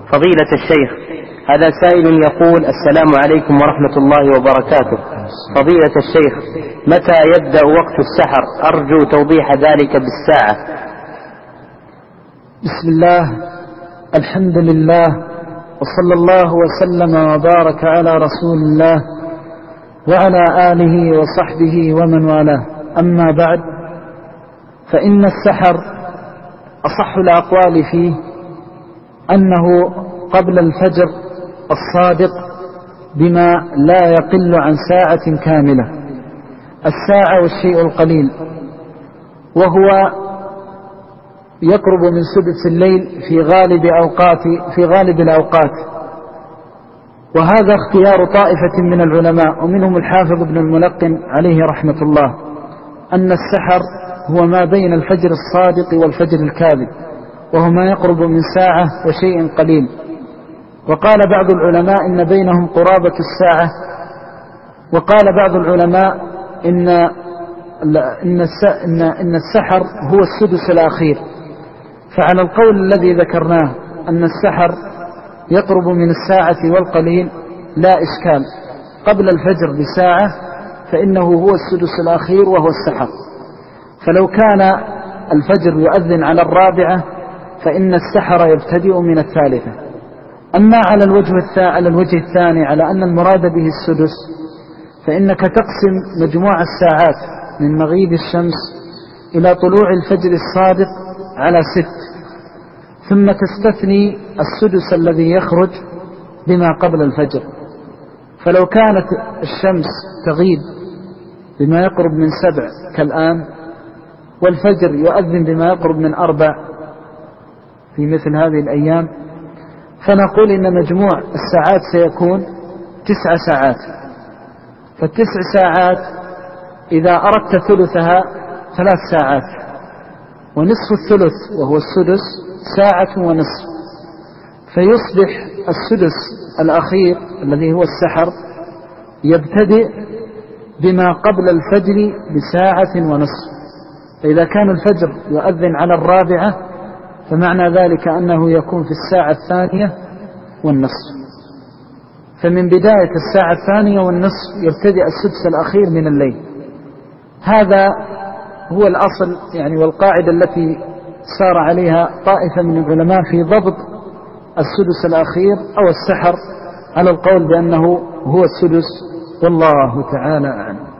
فضيلة الشيخ، هذا سائل يقول: السلام عليكم ورحمة الله وبركاته. فضيلة الشيخ، متى يبدأ وقت السحر؟ أرجو توضيح ذلك بالساعة. بسم الله، الحمد لله، وصلى الله وسلم وبارك على رسول الله وعلى آله وصحبه ومن والاه. أما بعد، فإن السحر أصح الأقوال فيه أنه قبل الفجر الصادق بما لا يقل عن ساعة كاملة، الساعة والشيء القليل، وهو يقرب من سدس الليل في غالب الأوقات. وهذا اختيار طائفة من العلماء، ومنهم الحافظ ابن الملقن عليه رحمة الله، أن السحر هو ما بين الفجر الصادق والفجر الكاذب، وهو ما يقرب من ساعة وشيء قليل. وقال بعض العلماء إن بينهم قرابة الساعة، وقال بعض العلماء إن السحر هو السدس الأخير. فعلى القول الذي ذكرناه أن السحر يقرب من الساعة والقليل لا إشكال، قبل الفجر بساعة فإنه هو السدس الأخير وهو السحر. فلو كان الفجر يؤذن على 4 فإن السحر يبتدئ من 3. أما على الوجه الثاني، على أن المراد به السدس، فإنك تقسم مجموع الساعات من مغيب الشمس إلى طلوع الفجر الصادق على 6، ثم تستثني السدس الذي يخرج بما قبل الفجر. فلو كانت الشمس تغيب بما يقرب من 7 كالآن، والفجر يؤذن بما يقرب من 4 في مثل هذه الأيام، فنقول إن مجموع الساعات سيكون 9 ساعات. ف9 ساعات إذا أردت ثلثها 3 ساعات، ونصف الثلث وهو السدس 1.5 ساعة، فيصبح السدس الأخير الذي هو السحر يبتدئ بما قبل الفجر ب1.5 ساعة. فإذا كان الفجر يؤذن على 4 فمعنى ذلك أنه يكون في 2.5 ساعة. فمن بداية 2.5 ساعة يبتدئ السدس الأخير من الليل. هذا هو الأصل والقاعدة التي سار عليها طائفة من العلماء في ضبط السدس الأخير أو السحر، على القول بأنه هو السدس، والله تعالى أعلم.